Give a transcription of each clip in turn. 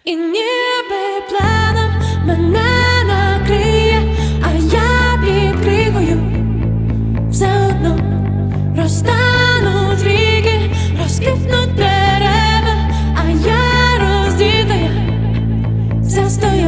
І ніби планом мене накриє, а я під кригою все одно розтануть ріки, розквітнуть дерева, а я роздіта, все стою.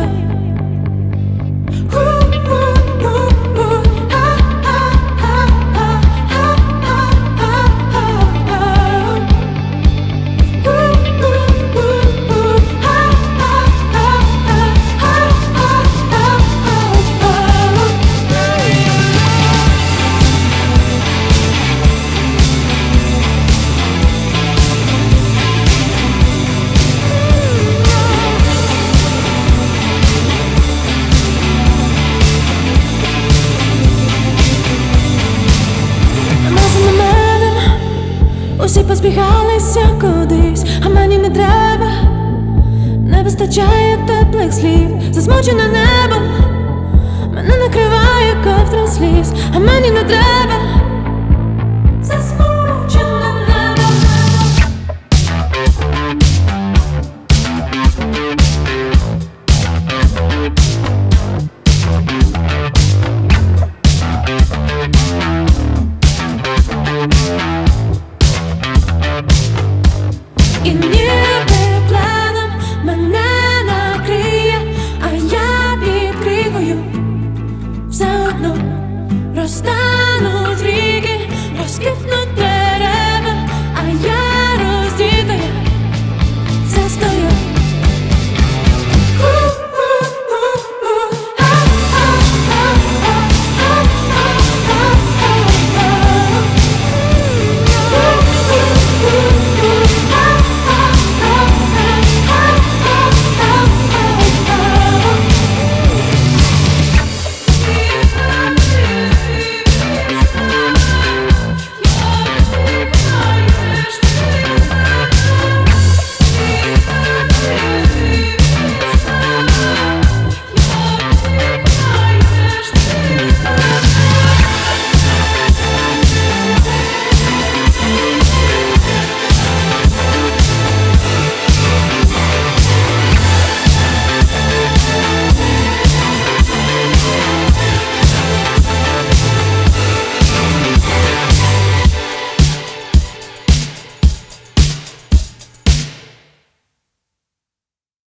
Усі позбігалися кудись, а мені не треба, не вистачає теплих слів. Засмучене небо мене накриває ковдра сліз, а мені не треба.